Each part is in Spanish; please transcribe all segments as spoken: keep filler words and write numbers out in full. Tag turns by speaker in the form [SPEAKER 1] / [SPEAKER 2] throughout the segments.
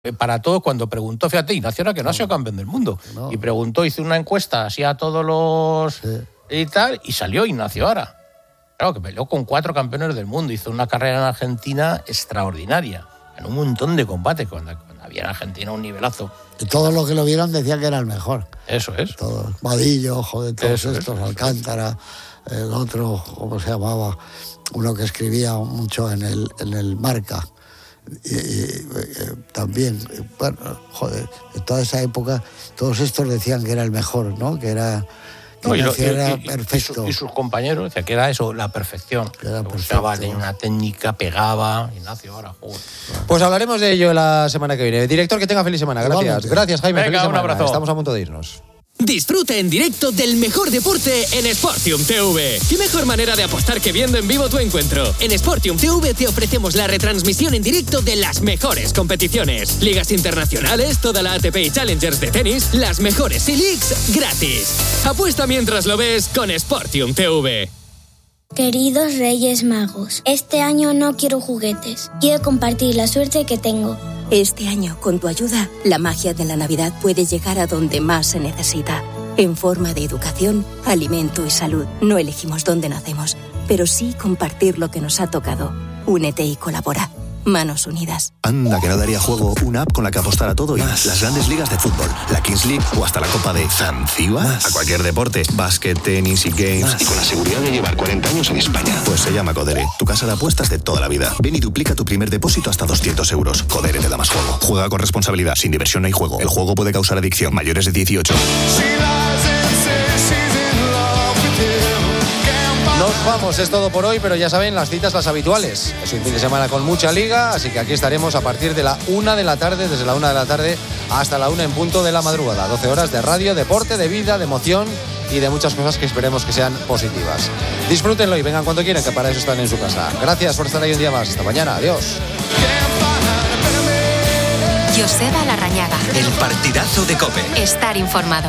[SPEAKER 1] para todos, cuando preguntó, fíjate, Ignacio era que no ha sido campeón del mundo, no. y preguntó, hizo una encuesta así a todos los sí. y tal, y salió Ignacio Ara. Claro, que peleó con cuatro campeones del mundo, hizo una carrera en Argentina extraordinaria, en un montón de combates, cuando, cuando había en Argentina un nivelazo.
[SPEAKER 2] Y todos los que lo vieron decían que era el mejor.
[SPEAKER 1] Eso es.
[SPEAKER 2] Todos, Vadillo, joder, todos
[SPEAKER 1] Eso
[SPEAKER 2] estos,
[SPEAKER 1] es.
[SPEAKER 2] Alcántara, el otro, ¿cómo se llamaba? Uno que escribía mucho en el, en el Marca. Y, y, eh, también, bueno, joder, en toda esa época todos estos decían que era el mejor, ¿no? Que era, que
[SPEAKER 1] no, y lo,
[SPEAKER 2] era
[SPEAKER 1] y,
[SPEAKER 2] perfecto.
[SPEAKER 1] Y, su, y sus compañeros decían que era eso, la perfección.
[SPEAKER 2] Que era
[SPEAKER 1] usaba, tenía una técnica, pegaba. Ignacio, ahora, joder.
[SPEAKER 3] Pues hablaremos de ello la semana que viene. Director, que tenga feliz semana. Gracias.
[SPEAKER 2] Igualmente.
[SPEAKER 3] Gracias, Jaime.
[SPEAKER 1] Venga,
[SPEAKER 3] feliz
[SPEAKER 1] un
[SPEAKER 3] semana.
[SPEAKER 1] abrazo.
[SPEAKER 3] Estamos a punto de irnos.
[SPEAKER 4] Disfruta en directo del mejor deporte en Sportium T V. ¿Qué mejor manera de apostar que viendo en vivo tu encuentro? En Sportium T V te ofrecemos la retransmisión en directo de las mejores competiciones. Ligas internacionales, toda la A T P y Challengers de tenis, las mejores E-Leagues gratis. Apuesta mientras lo ves con Sportium T V.
[SPEAKER 5] Queridos Reyes Magos, este año no quiero juguetes. Quiero compartir la suerte que tengo.
[SPEAKER 6] Este año, con tu ayuda, la magia de la Navidad puede llegar a donde más se necesita. En forma de educación, alimento y salud. No elegimos dónde nacemos, pero sí compartir lo que nos ha tocado. Únete y colabora. Manos unidas.
[SPEAKER 7] Anda, que no daría juego una app con la que apostar a todo y más. Las grandes ligas de fútbol, la Kings League o hasta la Copa de Zanzíbar. Más. A cualquier deporte, básquet, tenis y games. Más. Y con la seguridad de llevar cuarenta años en España. Pues se llama Codere, tu casa de apuestas de toda la vida. Ven y duplica tu primer depósito hasta doscientos euros. Codere te da más juego. Juega con responsabilidad, sin diversión no hay juego. El juego puede causar adicción. Mayores de dieciocho.
[SPEAKER 3] Nos vamos, es todo por hoy, pero ya saben, las citas las habituales. Es un fin de semana con mucha liga, así que aquí estaremos a partir de la una de la tarde, desde la una de la tarde hasta la una en punto de la madrugada. doce horas de radio, deporte, de vida, de emoción y de muchas cosas que esperemos que sean positivas. Disfrútenlo y vengan cuando quieran, que para eso están en su casa. Gracias por estar ahí un día más. Hasta mañana. Adiós.
[SPEAKER 8] Joseba Larrañaga.
[SPEAKER 9] El partidazo de COPE.
[SPEAKER 8] Estar informado.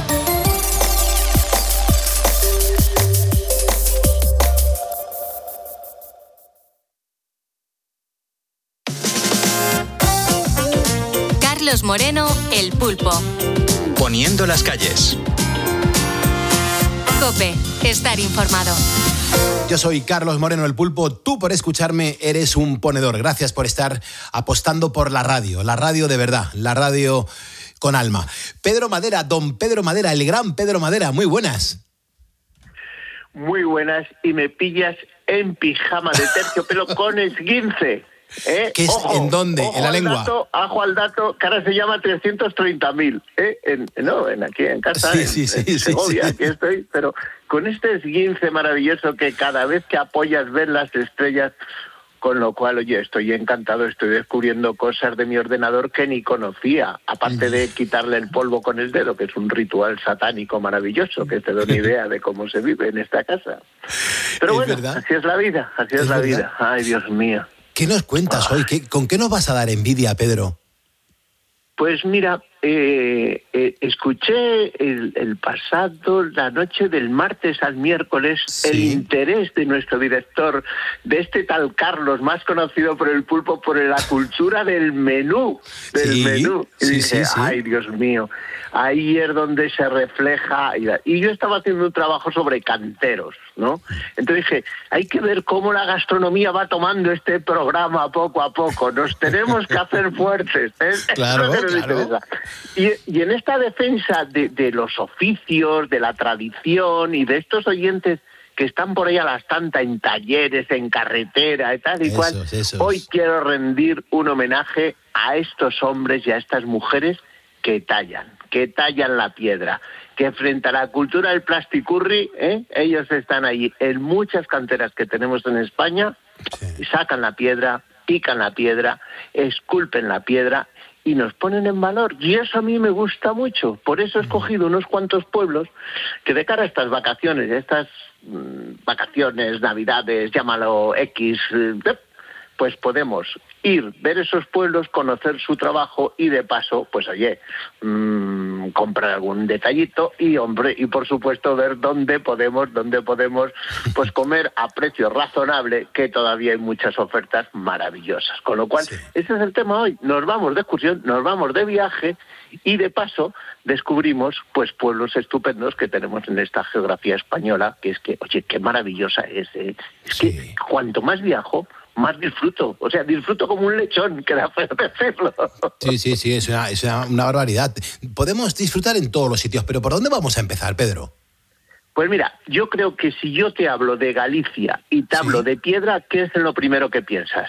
[SPEAKER 8] Carlos Moreno, El Pulpo.
[SPEAKER 9] Poniendo las calles.
[SPEAKER 8] COPE, estar informado.
[SPEAKER 10] Yo soy Carlos Moreno, El Pulpo. Tú, por escucharme, eres un ponedor. Gracias por estar apostando por la radio. La radio de verdad, la radio con alma. Pedro Madera, don Pedro Madera, el gran Pedro Madera. Muy buenas.
[SPEAKER 11] Muy buenas, y me pillas en pijama de terciopelo con esguince. ¿Eh?
[SPEAKER 10] ¿Qué es?
[SPEAKER 11] Ojo,
[SPEAKER 10] ¿En dónde?
[SPEAKER 11] Ojo
[SPEAKER 10] ¿En la lengua?
[SPEAKER 11] Dato, ajo al dato, que ahora se llama trescientos treinta mil. ¿eh? En, no, en aquí en casa,
[SPEAKER 10] sí,
[SPEAKER 11] en,
[SPEAKER 10] sí, sí,
[SPEAKER 11] en
[SPEAKER 10] sí,
[SPEAKER 11] Segovia,
[SPEAKER 10] sí.
[SPEAKER 11] aquí estoy. Pero con este esguince maravilloso que cada vez que apoyas ves las estrellas, con lo cual, oye, estoy encantado, estoy descubriendo cosas de mi ordenador que ni conocía, aparte de quitarle el polvo con el dedo, que es un ritual satánico maravilloso, que te da una idea de cómo se vive en esta casa. Pero
[SPEAKER 10] ¿Es
[SPEAKER 11] bueno,
[SPEAKER 10] verdad?
[SPEAKER 11] así es la vida, así es,
[SPEAKER 10] ¿Es
[SPEAKER 11] la
[SPEAKER 10] verdad?
[SPEAKER 11] vida. Ay, Dios mío.
[SPEAKER 10] ¿Qué nos cuentas hoy? ¿Qué, ¿Con qué nos vas a dar envidia, Pedro?
[SPEAKER 11] Pues mira, eh, eh, escuché el, el pasado, la noche del martes al miércoles,
[SPEAKER 10] sí.
[SPEAKER 11] el interés de nuestro director, de este tal Carlos, más conocido por El Pulpo, por la cultura del menú, del
[SPEAKER 10] sí,
[SPEAKER 11] menú. Y
[SPEAKER 10] sí,
[SPEAKER 11] dije,
[SPEAKER 10] sí, sí.
[SPEAKER 11] ay, Dios mío, ahí es donde se refleja. Y yo estaba haciendo un trabajo sobre canteros, ¿no? Entonces dije, hay que ver cómo la gastronomía va tomando este programa poco a poco. Nos tenemos que hacer fuertes, ¿eh?
[SPEAKER 10] Claro,
[SPEAKER 11] Eso es lo que nos
[SPEAKER 10] claro.
[SPEAKER 11] interesa. Y, y en esta defensa de, de los oficios, de la tradición y de estos oyentes que están por ahí a las tantas en talleres, en carretera y tal y
[SPEAKER 10] Esos,
[SPEAKER 11] cual,
[SPEAKER 10] esos.
[SPEAKER 11] hoy quiero rendir un homenaje a estos hombres y a estas mujeres que tallan, que tallan la piedra, que frente a la cultura del plasticurri, ¿eh? ellos están ahí en muchas canteras que tenemos en España,
[SPEAKER 10] Sí.
[SPEAKER 11] sacan la piedra, pican la piedra, esculpen la piedra y nos ponen en valor. Y eso a mí me gusta mucho. Por eso he escogido unos cuantos pueblos que de cara a estas vacaciones, estas mmm, vacaciones, navidades, llámalo X, eh, pues podemos ir, ver esos pueblos, conocer su trabajo y de paso, pues oye, mmm, comprar algún detallito y hombre, y por supuesto ver dónde podemos, dónde podemos pues comer a precio razonable, que todavía hay muchas ofertas maravillosas. Con lo cual, sí. Ese es el tema hoy. Nos vamos de excursión, nos vamos de viaje y de paso descubrimos pues pueblos estupendos que tenemos en esta geografía española, que es que, oye, qué maravillosa es. ¿eh? Es sí. que cuanto más viajo, más disfruto. O sea, disfruto como un lechón, que da feo decirlo.
[SPEAKER 10] Sí, sí, sí, es una, es una, una barbaridad. Podemos disfrutar en todos los sitios, pero ¿por dónde vamos a empezar, Pedro?
[SPEAKER 11] Pues mira, yo creo que si yo te hablo de Galicia y te hablo sí. de piedra, ¿qué es lo primero que piensas?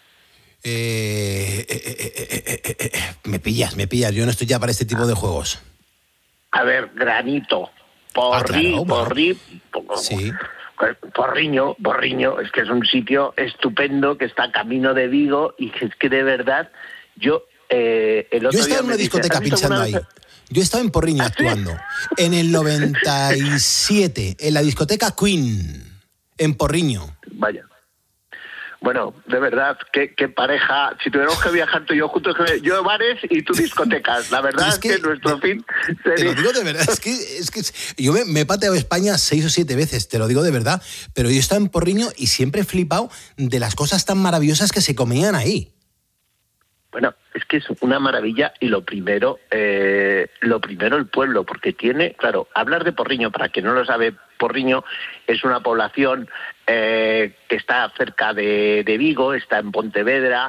[SPEAKER 10] Eh, eh, eh, eh, eh, eh, me pillas, me pillas. Yo no estoy ya para este tipo ah. de juegos.
[SPEAKER 11] A ver, granito, porri, ah, claro, porri, bueno. sí. Porriño, Porriño, es que es un sitio estupendo que está camino de Vigo y que es que de verdad yo eh, el otro
[SPEAKER 10] yo he estado
[SPEAKER 11] día
[SPEAKER 10] en una discoteca pinchando ahí. Yo he estado en Porriño ¿Ah, actuando sí? en el noventa y siete en la discoteca Queen en Porriño.
[SPEAKER 11] Vaya. Bueno, de verdad, qué, qué pareja. Si tuviéramos que viajar tú y yo juntos, yo bares y tú discotecas. La verdad es, es que, que nuestro
[SPEAKER 10] te,
[SPEAKER 11] fin
[SPEAKER 10] sería... Te lo digo de verdad, es que, es que yo me, me he pateado España seis o siete veces, te lo digo de verdad, pero yo he estado en Porriño y siempre he flipado de las cosas tan maravillosas que se comían ahí.
[SPEAKER 11] Bueno, es que es una maravilla y lo primero, eh, lo primero el pueblo, porque tiene, claro, hablar de Porriño, para quien no lo sabe, Porriño es una población eh, que está cerca de, de Vigo, está en Pontevedra,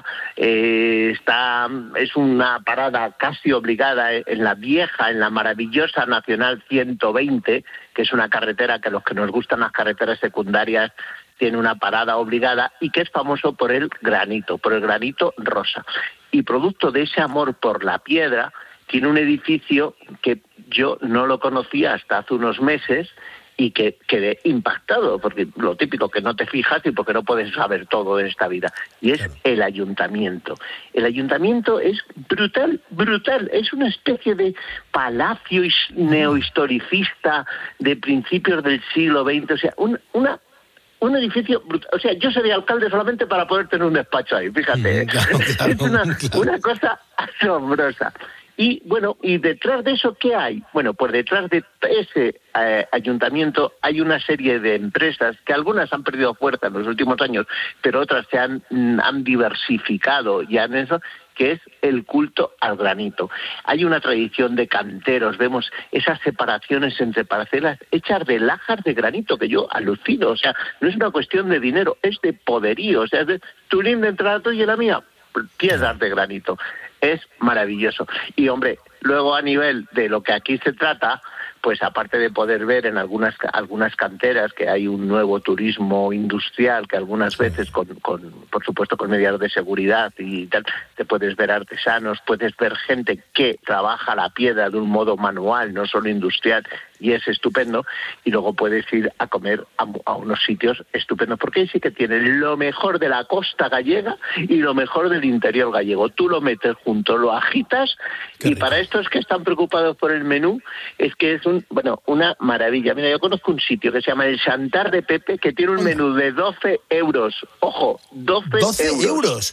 [SPEAKER 11] eh, está es una parada casi obligada en la vieja, en la maravillosa Nacional ciento veinte, que es una carretera que a los que nos gustan las carreteras secundarias tiene una parada obligada y que es famoso por el granito, por el granito rosa. Y producto de ese amor por la piedra, tiene un edificio que yo no lo conocía hasta hace unos meses y que quedé impactado, porque lo típico que no te fijas y porque no puedes saber todo de esta vida, y es el ayuntamiento. El ayuntamiento es brutal, brutal, es una especie de palacio neohistoricista de principios del siglo veinte, o sea, un, una... un edificio brutal. O sea, yo sería alcalde solamente para poder tener un despacho ahí, fíjate. Mm, claro, claro, es una, claro. una cosa asombrosa. Y bueno, y detrás de eso, ¿qué hay? Bueno, pues detrás de ese eh, ayuntamiento hay una serie de empresas que algunas han perdido fuerza en los últimos años, pero otras se han, han diversificado ya en eso, que es el culto al granito. Hay una tradición de canteros, vemos esas separaciones entre parcelas hechas de lajas de granito, que yo alucino, o sea, no es una cuestión de dinero, es de poderío, o sea, es de tu linda entre la tuya y la mía, piedras de granito. Es maravilloso. Y hombre, luego a nivel de lo que aquí se trata, pues aparte de poder ver en algunas algunas canteras que hay un nuevo turismo industrial que algunas veces con, con por supuesto con medidas de seguridad y tal, te puedes ver artesanos, puedes ver gente que trabaja la piedra de un modo manual, no solo industrial, y es estupendo, y luego puedes ir a comer a, a unos sitios estupendos, porque ahí sí que tienen lo mejor de la costa gallega y lo mejor del interior gallego. Tú lo metes junto, lo agitas, Qué y rico. Para estos que están preocupados por el menú, es que es un bueno una maravilla. Mira, yo conozco un sitio que se llama el Xantar de Pepe, que tiene un menú de doce euros. Ojo, doce,
[SPEAKER 10] doce euros. euros.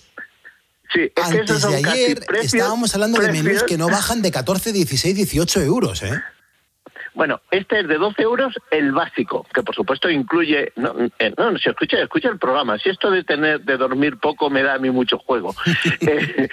[SPEAKER 11] Sí, es
[SPEAKER 10] Antes
[SPEAKER 11] que esos son
[SPEAKER 10] de ayer
[SPEAKER 11] casi precios,
[SPEAKER 10] estábamos hablando
[SPEAKER 11] precios.
[SPEAKER 10] de menús que no bajan de catorce, dieciséis, dieciocho euros, ¿eh?
[SPEAKER 11] Bueno, este es de doce euros el básico, que por supuesto incluye... No, eh, no si escucha, escucha el programa. Si esto de tener de dormir poco me da a mí mucho juego. eh,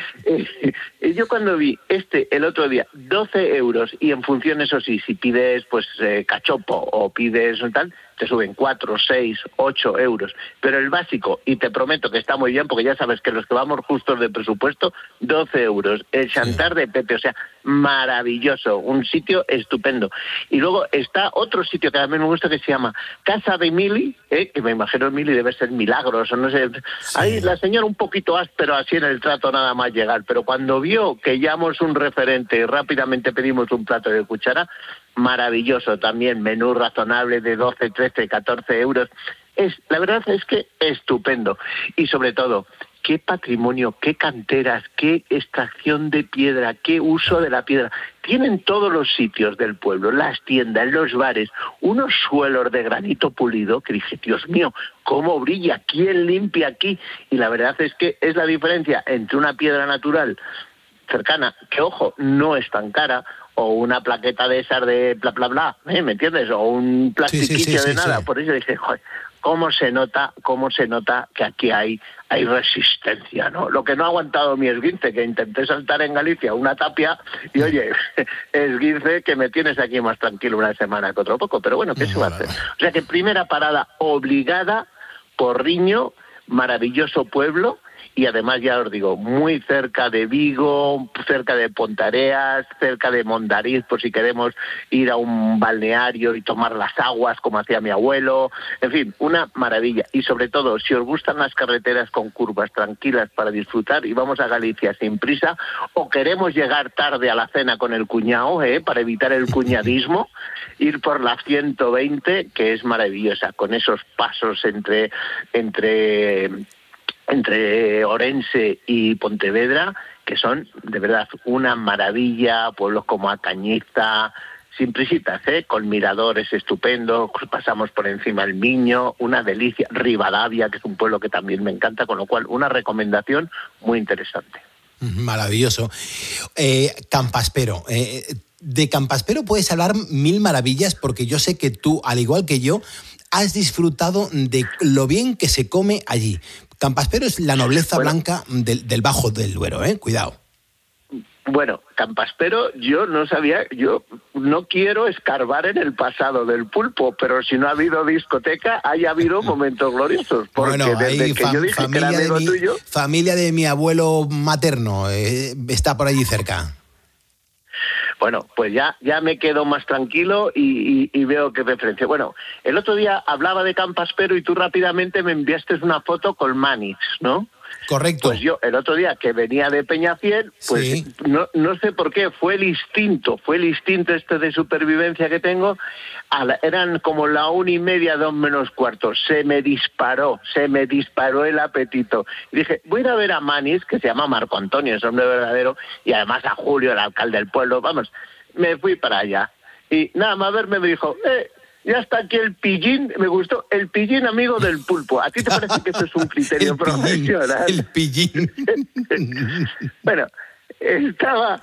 [SPEAKER 11] eh, yo cuando vi este el otro día, doce euros, y en función, eso sí, si pides pues eh, cachopo o pides tal, te suben cuatro, seis, ocho euros. Pero el básico, y te prometo que está muy bien, porque ya sabes que los que vamos justos de presupuesto, doce euros. El Xantar de Pepe, o sea, maravilloso, un sitio estupendo. Y luego está otro sitio que a mí me gusta, que se llama Casa de Mili, ¿eh? Que me imagino Mili debe ser Milagros, o no sé. Sí. Ahí la señora un poquito áspero así en el trato nada más llegar, pero cuando vio que llamamos un referente y rápidamente pedimos un plato de cuchara, maravilloso también, menú razonable de doce, trece, catorce euros. Es, la verdad es que estupendo. Y sobre todo, qué patrimonio, qué canteras, qué extracción de piedra, qué uso de la piedra. Tienen todos los sitios del pueblo, las tiendas, los bares, unos suelos de granito pulido que dije, Dios mío, cómo brilla, quién limpia aquí. Y la verdad es que es la diferencia entre una piedra natural cercana, que ojo, no es tan cara, o una plaqueta de esas de bla bla bla, ¿eh? ¿Me entiendes? O un plastiquillo sí, sí, sí, de sí, nada. Sí. Por eso dije, joder, cómo se nota, cómo se nota que aquí hay, hay resistencia, ¿no? Lo que no ha aguantado mi esguince, que intenté saltar en Galicia una tapia, y oye, esguince, que me tienes aquí más tranquilo una semana que otro poco, pero bueno, ¿qué se va a hacer? O sea que primera parada obligada, Porriño, maravilloso pueblo, y además, ya os digo, muy cerca de Vigo, cerca de Pontareas, cerca de Mondariz, por si queremos ir a un balneario y tomar las aguas, como hacía mi abuelo. En fin, una maravilla. Y sobre todo, si os gustan las carreteras con curvas tranquilas para disfrutar, y vamos a Galicia sin prisa, o queremos llegar tarde a la cena con el cuñado, ¿eh? Para evitar el cuñadismo, ir por la ciento veinte, que es maravillosa, con esos pasos entre... entre entre Orense y Pontevedra, que son de verdad una maravilla, pueblos como Acañiza, sin prisitas, ¿eh? Con miradores estupendos, pasamos por encima del Miño, una delicia, Rivadavia, que es un pueblo que también me encanta, con lo cual una recomendación muy interesante.
[SPEAKER 10] Maravilloso. Eh, Campaspero, eh, de Campaspero puedes hablar mil maravillas, porque yo sé que tú, al igual que yo, has disfrutado de lo bien que se come allí. Campaspero es la nobleza bueno, blanca del, del Bajo del Duero, ¿eh? Cuidado.
[SPEAKER 11] Bueno, Campaspero, yo no sabía, yo no quiero escarbar en el pasado del pulpo, pero si no ha habido discoteca, haya habido momentos gloriosos. Porque
[SPEAKER 10] bueno,
[SPEAKER 11] desde
[SPEAKER 10] ahí
[SPEAKER 11] que
[SPEAKER 10] fam-
[SPEAKER 11] yo dije
[SPEAKER 10] familia,
[SPEAKER 11] que era amigo
[SPEAKER 10] de mi,
[SPEAKER 11] tuyo,
[SPEAKER 10] familia de mi abuelo materno eh, está por allí cerca.
[SPEAKER 11] Bueno, pues ya, ya me quedo más tranquilo y, y, y veo qué referencia. Bueno, el otro día hablaba de Campaspero y tú rápidamente me enviaste una foto con Manix, ¿no?
[SPEAKER 10] Correcto.
[SPEAKER 11] Pues yo, el otro día que venía de Peñafiel, pues sí. no, no sé por qué, fue el instinto, fue el instinto este de supervivencia que tengo. A la, eran como la una y media, dos menos cuarto. Se me disparó, se me disparó el apetito. Y dije, voy a ir a ver a Manix, que se llama Marco Antonio, es hombre verdadero, y además a Julio, el alcalde del pueblo. Vamos, me fui para allá. Y nada más verme me dijo, eh, ya está aquí el pillín, me gustó, el pillín amigo del pulpo. ¿A ti te parece que eso es un criterio
[SPEAKER 10] el
[SPEAKER 11] profesional?
[SPEAKER 10] Pillín, el pillín.
[SPEAKER 11] Bueno, estaba,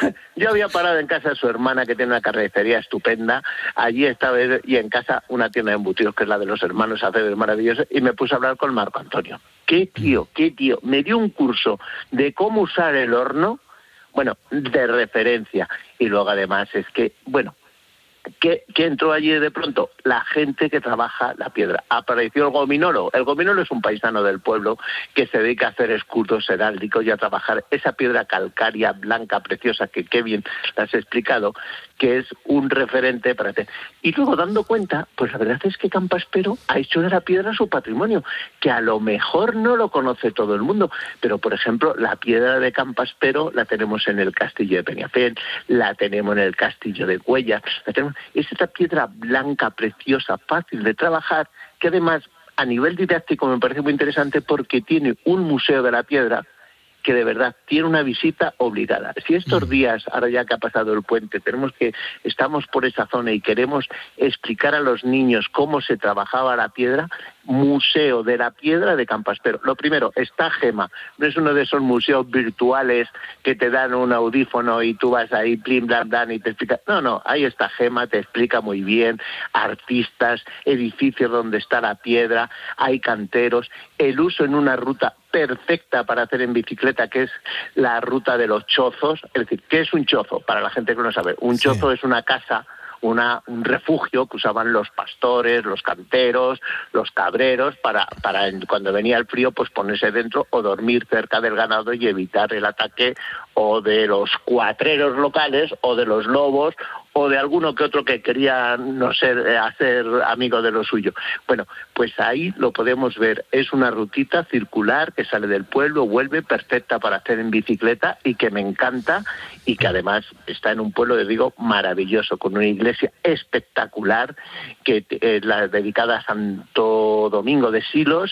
[SPEAKER 11] yo había parado en casa de su hermana, que tiene una carnicería estupenda, allí estaba, y en casa una tienda de embutidos, que es la de los hermanos Aceves, maravillosa, y me puse a hablar con Marco Antonio. Qué tío, qué tío, me dio un curso de cómo usar el horno, bueno, de referencia, y luego además es que, bueno, ¿Qué, ¿Qué entró allí de pronto? La gente que trabaja la piedra. Apareció el gominolo. El gominolo es un paisano del pueblo que se dedica a hacer escudos heráldicos y a trabajar esa piedra calcárea, blanca, preciosa, que qué bien la has explicado, que es un referente para ti. Y luego, dando cuenta, pues la verdad es que Campaspero ha hecho de la piedra su patrimonio, que a lo mejor no lo conoce todo el mundo, pero, por ejemplo, la piedra de Campaspero la tenemos en el castillo de Peñafiel, la tenemos en el castillo de Cuellar, la tenemos... Es esta piedra blanca, preciosa, fácil de trabajar, que además, a nivel didáctico, me parece muy interesante porque tiene un museo de la piedra que de verdad tiene una visita obligada. Si estos días, ahora ya que ha pasado el puente, tenemos que estamos por esa zona y queremos explicar a los niños cómo se trabajaba la piedra, Museo de la Piedra de Campaspero. Lo primero, está Gema, no es uno de esos museos virtuales que te dan un audífono y tú vas ahí, plim, blam, blam, y te explica. No, no, ahí está Gema, te explica muy bien, artistas, edificios donde está la piedra, hay canteros, el uso en una ruta perfecta para hacer en bicicleta, que es la ruta de los chozos. Es decir, ¿qué es un chozo? Para la gente que no sabe, un chozo sí. es una casa, una, un refugio que usaban los pastores, los canteros, los cabreros, para, para cuando venía el frío, pues ponerse dentro o dormir cerca del ganado y evitar el ataque o de los cuatreros locales o de los lobos o de alguno que otro que quería no ser hacer amigo de lo suyo. Bueno, pues ahí lo podemos ver. Es una rutita circular que sale del pueblo, vuelve, perfecta para hacer en bicicleta y que me encanta, y que además está en un pueblo, les digo, maravilloso, con una iglesia espectacular que es la dedicada a Santo Domingo de Silos,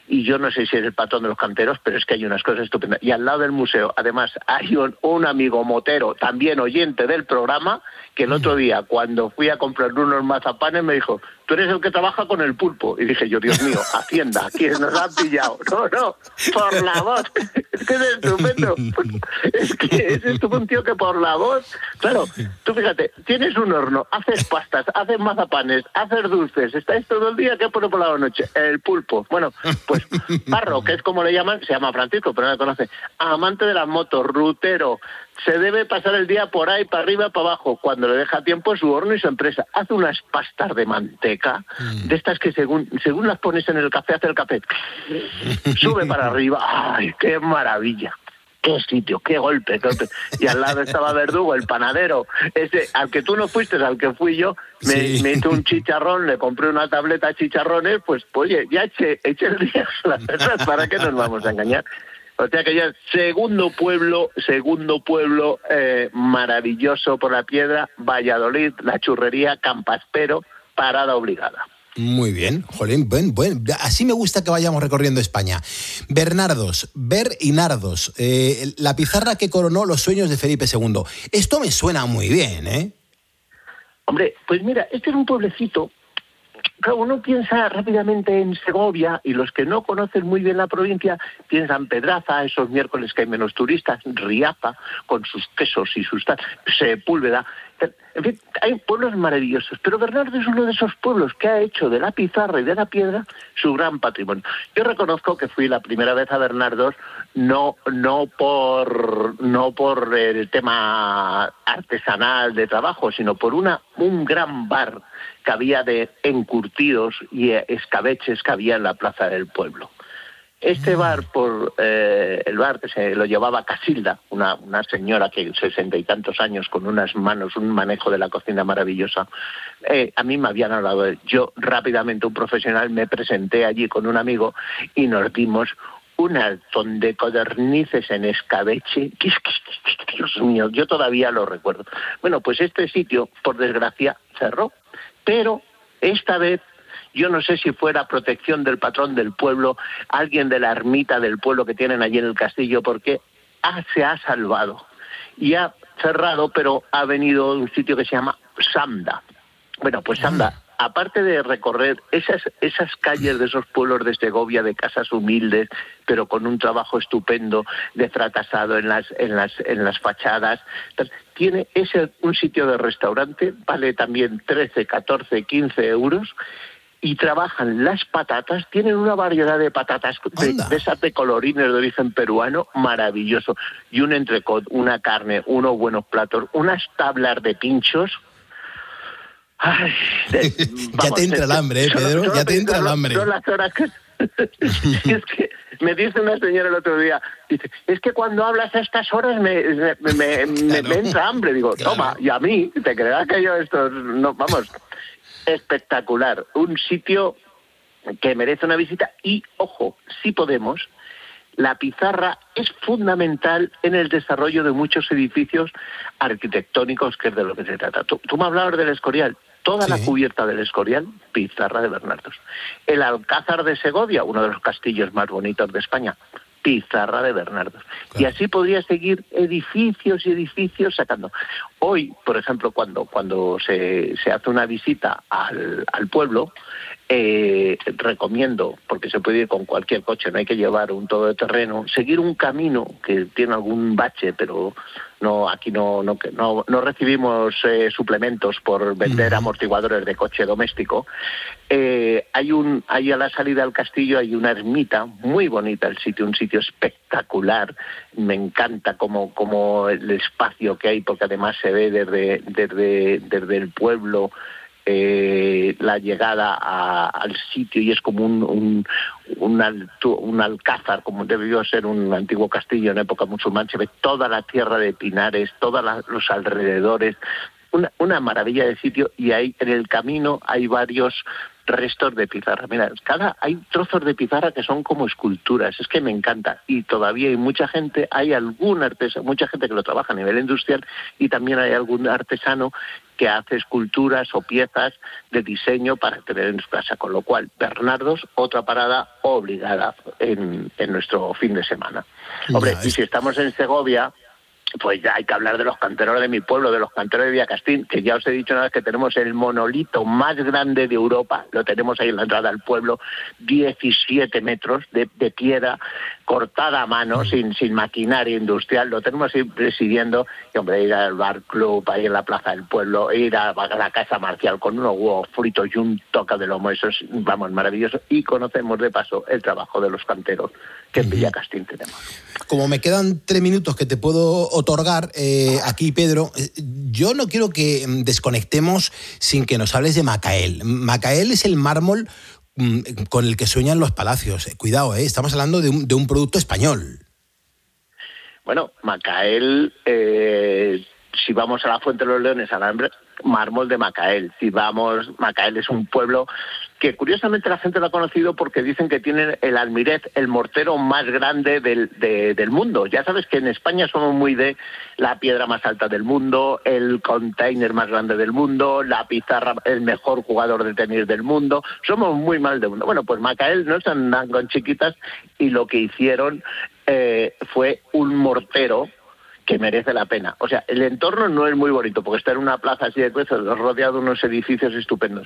[SPEAKER 11] y yo no sé si es el patrón de los canteros, pero es que hay unas cosas estupendas. Y al lado del museo, además, hay un, un amigo motero, también oyente del programa, que el otro día, cuando fui a comprar unos mazapanes, me dijo, tú eres el que trabaja con el pulpo. Y dije yo, Dios mío, Hacienda, ¿quién nos ha pillado? No, no, por la voz. Es que es estupendo. Es que es estupendo un tío que por la voz... Claro, tú fíjate, tienes un horno, haces pastas, haces mazapanes, haces dulces, estáis todo el día, ¿qué pone por la noche? El pulpo. Bueno, pues Parro, que es como le llaman, se llama Francisco, pero no le conoce. Amante de las motos, rutero, se debe pasar el día por ahí, para arriba, para abajo. Cuando le deja tiempo, su horno y su empresa. Hace unas pastas de manteca, mm. de estas que según según las pones en el café, hace el café. Sube para arriba. ¡Ay, qué maravilla! ¡Qué sitio! ¡Qué golpe! Qué golpe. Y al lado estaba Verdugo, el panadero. Ese, al que tú no fuiste, al que fui yo, me, sí. me hizo un chicharrón, le compré una tableta de chicharrones, pues, oye, ya eché, eché el día, la verdad, ¿para qué nos vamos a engañar? O sea que ya segundo pueblo, segundo pueblo eh, maravilloso por la piedra, Valladolid, la churrería, Campaspero, parada obligada.
[SPEAKER 10] Muy bien, jolín, buen, buen. Así me gusta que vayamos recorriendo España. Bernardos, Ber y Nardos, eh, la pizarra que coronó los sueños de Felipe segundo. Esto me suena muy bien, ¿eh?
[SPEAKER 11] Hombre, pues mira, este es un pueblecito. Claro, uno piensa rápidamente en Segovia y los que no conocen muy bien la provincia piensan Pedraza, esos miércoles que hay menos turistas, Riaza, con sus quesos y sus tal, Sepúlveda. En fin, hay pueblos maravillosos, pero Bernardo es uno de esos pueblos que ha hecho de la pizarra y de la piedra su gran patrimonio. Yo reconozco que fui la primera vez a Bernardos no no por no por el tema artesanal de trabajo, sino por una un gran bar que había de encurtidos y escabeches que había en la plaza del pueblo. Este bar, por eh, el bar que se lo llevaba Casilda, una, una señora que sesenta y tantos años con unas manos, un manejo de la cocina maravillosa, eh, a mí me habían hablado de él. Yo rápidamente, un profesional, me presenté allí con un amigo y nos dimos un altón de codornices en escabeche. Dios mío, yo todavía lo recuerdo. Bueno, pues este sitio, por desgracia, cerró, pero esta vez, yo no sé si fuera protección del patrón del pueblo, alguien de la ermita del pueblo que tienen allí en el castillo, porque ah, se ha salvado. Y ha cerrado, pero ha venido un sitio que se llama Samda. Bueno, pues Samda, aparte de recorrer esas, esas calles de esos pueblos de Segovia, de casas humildes, pero con un trabajo estupendo de fracasado en las, en las, en las fachadas, tiene ese, un sitio de restaurante, vale también trece, catorce, quince euros, y trabajan las patatas, tienen una variedad de patatas de, de esas de colorines de origen peruano, maravilloso, y un entrecot, una carne, unos buenos platos, unas tablas de pinchos. Ay, de, vamos,
[SPEAKER 10] ya te entra el hambre, ¿eh, Pedro? Solo, solo ya te entra el hambre.
[SPEAKER 11] Son las horas que... es que me dice una señora el otro día, dice, es que cuando hablas a estas horas me, me, me, me, claro. me entra hambre. Digo, claro. Toma, y a mí, ¿te creerás que yo esto no, vamos... Espectacular, un sitio que merece una visita y, ojo, si podemos, la pizarra es fundamental en el desarrollo de muchos edificios arquitectónicos, que es de lo que se trata. Tú, tú me hablabas del Escorial, toda sí. La cubierta del Escorial, pizarra de Bernardos. El Alcázar de Segovia, uno de los castillos más bonitos de España, pizarra de Bernardos. Claro. Y así podría seguir edificios y edificios sacando. Hoy, por ejemplo, cuando, cuando se, se hace una visita al, al pueblo, eh, recomiendo, porque se puede ir con cualquier coche, no hay que llevar un todoterreno, seguir un camino que tiene algún bache, pero no aquí no no no, no recibimos eh, suplementos por vender amortiguadores de coche doméstico. Eh, hay un hay a la salida del castillo hay una ermita muy bonita, el sitio, un sitio espectacular. Me encanta como como el espacio que hay, porque además se ve desde desde desde el pueblo eh, la llegada a, al sitio, y es como un un, un, alto, un alcázar, como debió ser un antiguo castillo en época musulmana. Se ve toda la tierra de pinares, todos los alrededores, una, una maravilla de sitio. Y ahí en el camino hay varios restos de pizarra. Mira, cada hay trozos de pizarra que son como esculturas, es que me encanta. Y todavía hay mucha gente, hay algún artesano, mucha gente que lo trabaja a nivel industrial y también hay algún artesano que hace esculturas o piezas de diseño para tener en su casa. Con lo cual, Bernardos, otra parada obligada en, en nuestro fin de semana. Hombre, y si estamos en Segovia, pues ya hay que hablar de los canteros de mi pueblo, de los canteros de Villacastín, que ya os he dicho una vez que tenemos el monolito más grande de Europa, lo tenemos ahí en la entrada al pueblo, diecisiete metros de, de piedra cortada a mano, mm. sin, sin maquinaria industrial, lo tenemos ahí presidiendo, y hombre, ir al bar club, ahí en la plaza del pueblo, ir a, a la casa marcial con unos huevos fritos y un toque de lomo, eso es, vamos, maravilloso, y conocemos de paso el trabajo de los canteros que en Villacastín tenemos.
[SPEAKER 10] Como me quedan tres minutos que te puedo otorgar eh, aquí, Pedro, yo no quiero que desconectemos sin que nos hables de Macael. Macael es el mármol mm, con el que sueñan los palacios. Cuidado, eh, estamos hablando de un, de un producto español.
[SPEAKER 11] Bueno, Macael, eh, si vamos a la Fuente de los Leones, Alhambra, mármol de Macael. Si vamos, Macael es un pueblo que curiosamente la gente lo ha conocido porque dicen que tienen el almirez, el mortero más grande del, de, del mundo. Ya sabes que en España somos muy de la piedra más alta del mundo, el container más grande del mundo, la pizarra, el mejor jugador de tenis del mundo. Somos muy mal de mundo. Bueno, pues Macael no están tan chiquitas y lo que hicieron eh, fue un mortero que merece la pena. O sea, el entorno no es muy bonito, porque está en una plaza así de cruces, rodeado de unos edificios estupendos,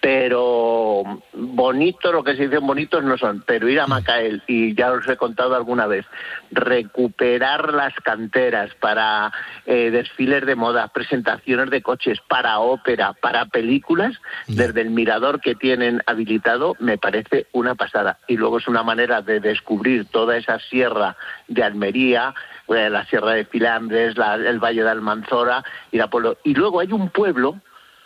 [SPEAKER 11] pero bonitos, lo que se dicen bonitos no son, pero ir a Macael, y ya os he contado alguna vez, recuperar las canteras para eh, desfiles de moda, presentaciones de coches, para ópera, para películas, desde el mirador que tienen habilitado, me parece una pasada. Y luego es una manera de descubrir toda esa sierra de Almería, la Sierra de Filandres, la, el Valle de Almanzora y la pueblo. Y luego hay un pueblo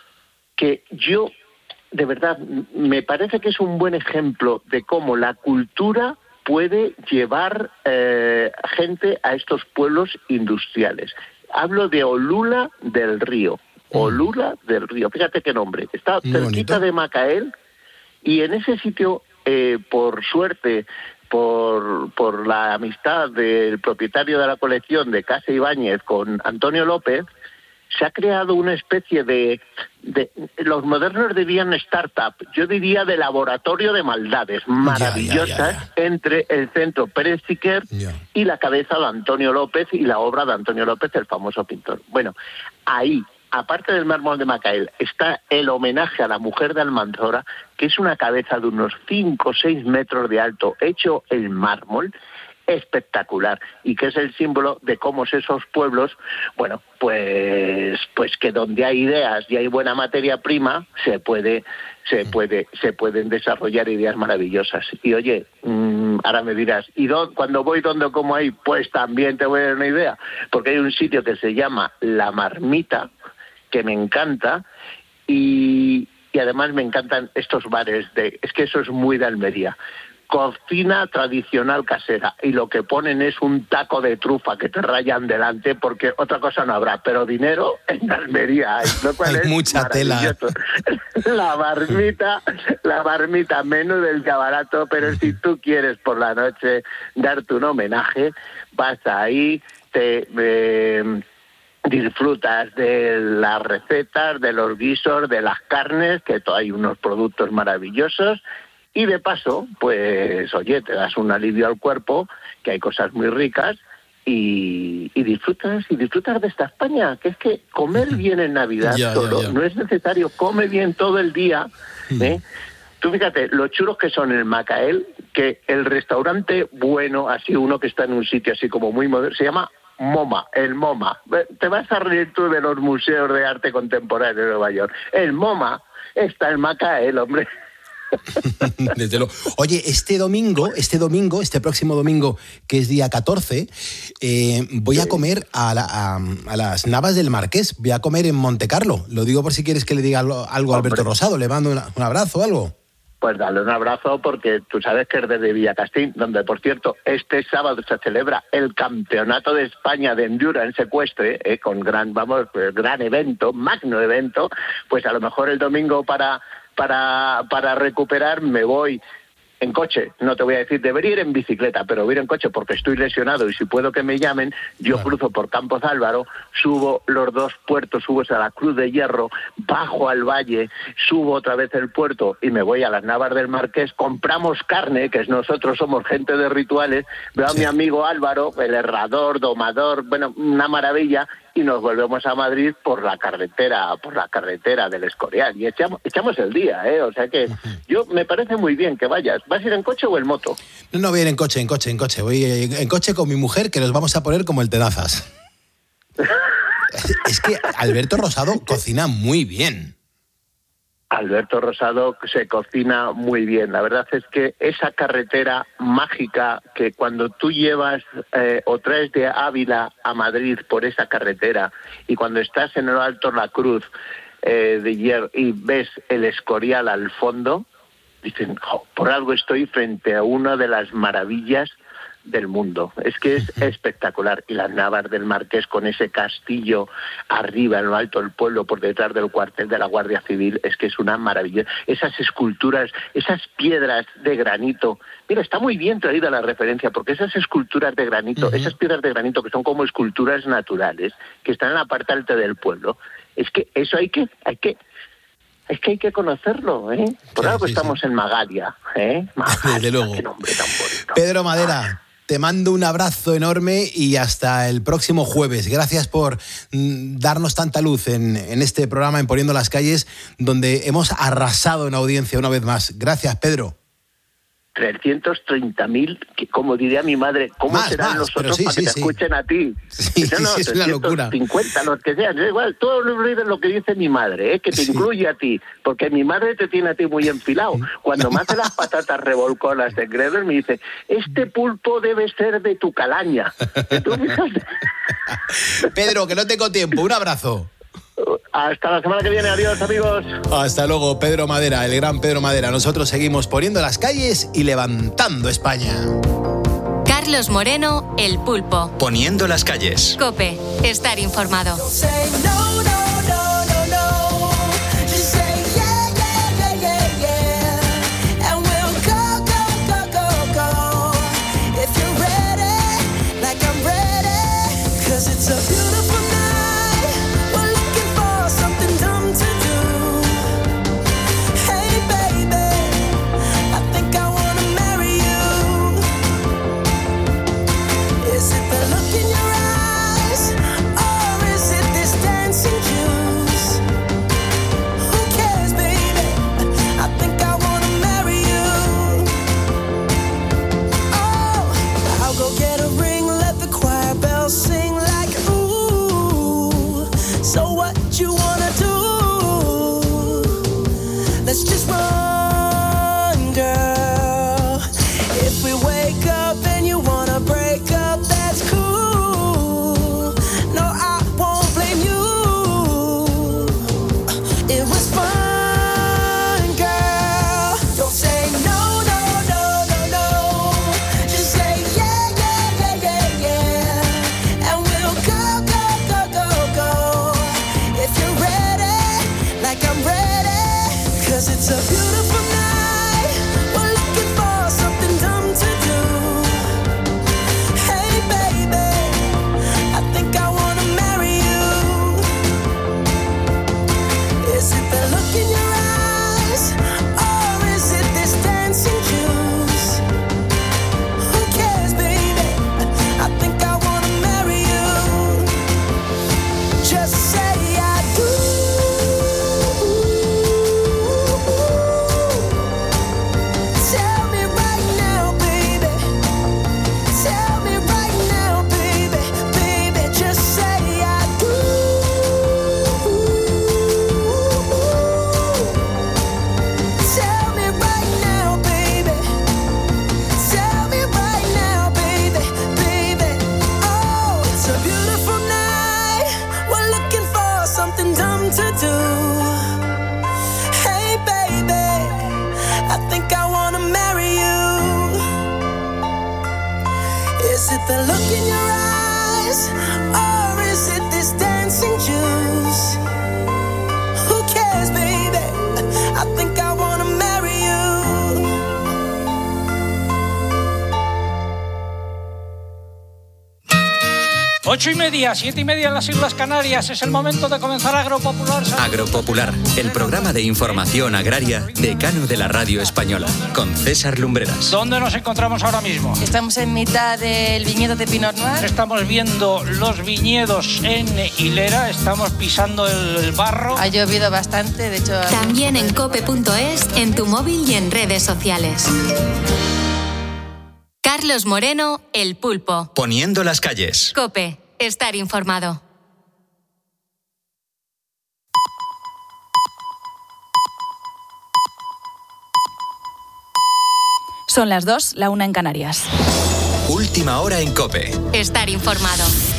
[SPEAKER 11] que yo, de verdad, me parece que es un buen ejemplo de cómo la cultura puede llevar eh, gente a estos pueblos industriales. Hablo de Olula del Río. Olula del Río. Fíjate qué nombre. Está muy cerquita bonito de Macael y en ese sitio, eh, por suerte, Por, por la amistad del propietario de la colección de Casa Ibáñez con Antonio López, se ha creado una especie de, de los modernos dirían startup, yo diría de laboratorio de maldades maravillosas ya, ya, ya, ya. entre el centro Pérez Siquer ya. y la cabeza de Antonio López y la obra de Antonio López, el famoso pintor. Bueno, ahí, aparte del mármol de Macael, está el homenaje a la mujer de Almanzora, que es una cabeza de unos cinco o seis metros de alto, hecho en mármol, espectacular, y que es el símbolo de cómo esos pueblos, bueno, pues pues que donde hay ideas y hay buena materia prima, se puede se puede se pueden desarrollar ideas maravillosas. Y oye, mmm, ahora me dirás, ¿y dónde, cuando voy dónde como ahí? Pues también te voy a dar una idea, porque hay un sitio que se llama La Marmita, que me encanta, y, y además me encantan estos bares, de es que eso es muy de Almería. Cocina tradicional casera, y lo que ponen es un taco de trufa que te rayan delante, porque otra cosa no habrá, pero dinero en Almería hay, lo cual
[SPEAKER 10] hay
[SPEAKER 11] es
[SPEAKER 10] mucha tela.
[SPEAKER 11] La marmita, la marmita, menú del día barato, pero si tú quieres por la noche darte un homenaje, vas ahí, te... Eh, disfrutas de las recetas, de los guisos, de las carnes, que hay unos productos maravillosos, y de paso, pues, oye, te das un alivio al cuerpo, que hay cosas muy ricas, y, y disfrutas y disfrutas de esta España, que es que comer bien en Navidad ya, solo ya, ya. no es necesario, come bien todo el día, ¿eh? Tú fíjate, los churros que son en Macael, que el restaurante bueno, así uno que está en un sitio así como muy moderno, se llama MoMA, el MoMA. Te vas a reír tú de los museos de arte contemporáneo de Nueva York. El MoMA está en Macael, hombre.
[SPEAKER 10] Desde luego. Oye, este domingo, este domingo, este próximo domingo, que es día catorce, eh, voy sí. a comer a, la, a, a las Navas del Marqués. Voy a comer en Montecarlo. Lo digo por si quieres que le diga algo, algo a Alberto Rosado. Le mando una, un abrazo o algo.
[SPEAKER 11] Pues dale un abrazo, porque tú sabes que es desde Villacastín, donde, por cierto, este sábado se celebra el Campeonato de España de Endurance Ecuestre, eh, con gran, vamos, gran evento, magno evento. Pues a lo mejor el domingo para, para, para recuperar me voy en coche. No te voy a decir, debería ir en bicicleta, pero voy a ir en coche porque estoy lesionado y si puedo que me llamen, yo claro. cruzo por Campos Álvaro, subo los dos puertos, subo a la Cruz de Hierro, bajo al valle, subo otra vez el puerto y me voy a las Navas del Marqués, compramos carne, que nosotros somos gente de rituales, veo sí. a mi amigo Álvaro, el herrador, domador, bueno, una maravilla, y nos volvemos a Madrid por la carretera, por la carretera del Escorial, y echamos, echamos el día, ¿eh? O sea que uh-huh. yo me parece muy bien que vayas. ¿Vas a ir en coche o en moto?
[SPEAKER 10] No, no voy a ir en coche, en coche, en coche. Voy en coche con mi mujer, que nos vamos a poner como el tenazas. Es que Alberto Rosado cocina muy bien.
[SPEAKER 11] Alberto Rosado se cocina muy bien. La verdad es que esa carretera mágica que cuando tú llevas eh, o traes de Ávila a Madrid por esa carretera y cuando estás en el Alto La Cruz eh, de Hierro y ves el Escorial al fondo, dicen, oh, por algo estoy frente a una de las maravillas del mundo. Es que es espectacular. Y las Navas del Marqués con ese castillo arriba en lo alto del pueblo, por detrás del cuartel de la Guardia Civil, es que es una maravilla. Esas esculturas, esas piedras de granito. Mira, está muy bien traída la referencia, porque esas esculturas de granito, uh-huh. esas piedras de granito que son como esculturas naturales, que están en la parte alta del pueblo, es que eso hay que, hay que Es que hay que conocerlo, ¿eh? Por sí, algo sí, estamos sí. en Magalia, ¿eh? Magalia,
[SPEAKER 10] desde luego.
[SPEAKER 11] Qué nombre tan bonito.
[SPEAKER 10] Pedro Madera, te mando un abrazo enorme y hasta el próximo jueves. Gracias por mm, darnos tanta luz en, en este programa, en Poniendo las Calles, donde hemos arrasado en audiencia una vez más. Gracias, Pedro.
[SPEAKER 11] trescientos treinta mil, como diría mi madre, ¿cómo más, serán más, los otros sí, para sí, que te sí. escuchen a ti?
[SPEAKER 10] Sí, no, no, sí, es una locura.
[SPEAKER 11] cincuenta, los que sean, es igual, todos los ruidos lo que dice mi madre, ¿eh? Que te sí. incluye a ti, porque mi madre te tiene a ti muy enfilado. Cuando me hace las patatas revolconas de Gredos, me dice, este pulpo debe ser de tu calaña. Entonces,
[SPEAKER 10] Pedro, que no tengo tiempo, un abrazo.
[SPEAKER 11] Hasta la semana que viene, adiós amigos.
[SPEAKER 10] Hasta luego, Pedro Madera, el gran Pedro Madera. Nosotros seguimos poniendo las calles y levantando España.
[SPEAKER 8] Carlos Moreno, El Pulpo.
[SPEAKER 9] Poniendo las calles.
[SPEAKER 8] COPE, estar informado.
[SPEAKER 12] the look in your eyes, or is it this dancing juice? Who cares, baby? I think I wanna marry you.
[SPEAKER 13] Ocho y media, siete y media en las Islas Canarias. Es el momento de comenzar Agropopular.
[SPEAKER 9] Agropopular, el programa de información agraria decano de la radio española, con César Lumbreras.
[SPEAKER 13] ¿Dónde nos encontramos ahora mismo?
[SPEAKER 14] Estamos en mitad del viñedo de Pinot Noir.
[SPEAKER 13] Estamos viendo los viñedos en hilera, estamos pisando el barro.
[SPEAKER 14] Ha llovido bastante, de hecho...
[SPEAKER 8] También en cope punto es, en tu móvil y en redes sociales. Carlos Moreno, El Pulpo.
[SPEAKER 9] Poniendo las calles.
[SPEAKER 8] COPE, estar informado.
[SPEAKER 15] Son las dos, la una en Canarias.
[SPEAKER 9] Última hora en COPE.
[SPEAKER 8] Estar informado.